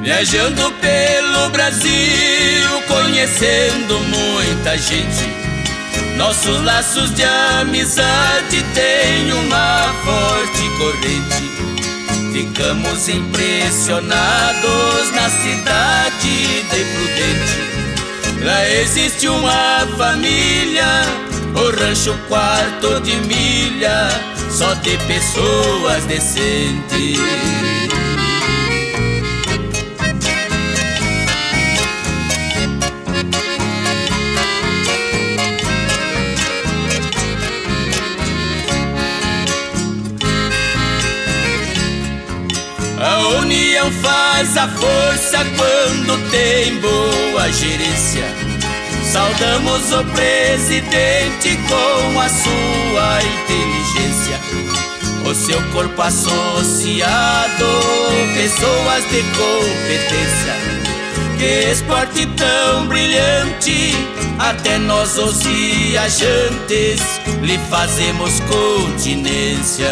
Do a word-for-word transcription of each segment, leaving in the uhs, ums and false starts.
Viajando pelo Brasil, conhecendo muita gente, nossos laços de amizade têm uma forte corrente. Ficamos impressionados na cidade de Prudente. Lá existe uma família, o rancho Quarto de Milha, só de pessoas decentes. A união faz a força quando tem boa gerência. Saudamos o presidente com a sua inteligência, o seu corpo associado, pessoas de competência. Que esporte tão brilhante, até nós os viajantes lhe fazemos continência.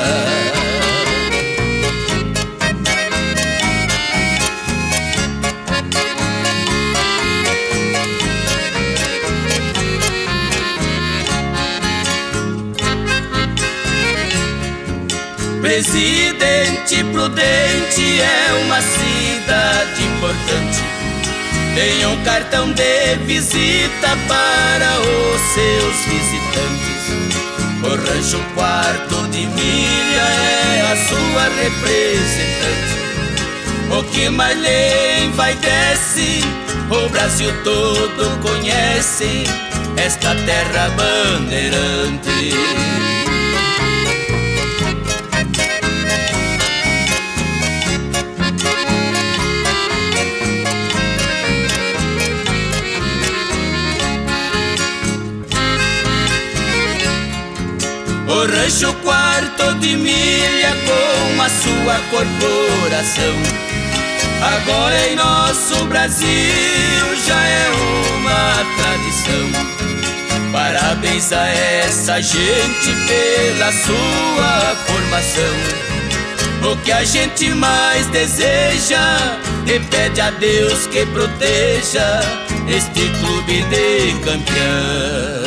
Presidente Prudente é uma cidade importante, tem um cartão de visita para os seus visitantes. O rancho Quarto de Milha é a sua representante. O que mais lhe envaidece, o Brasil todo conhece esta terra bandeirante. O rancho Quarto de Milha com a sua corporação, agora em nosso Brasil já é uma tradição. Parabéns a essa gente pela sua formação. O que a gente mais deseja e pede a Deus que proteja este clube de campeão.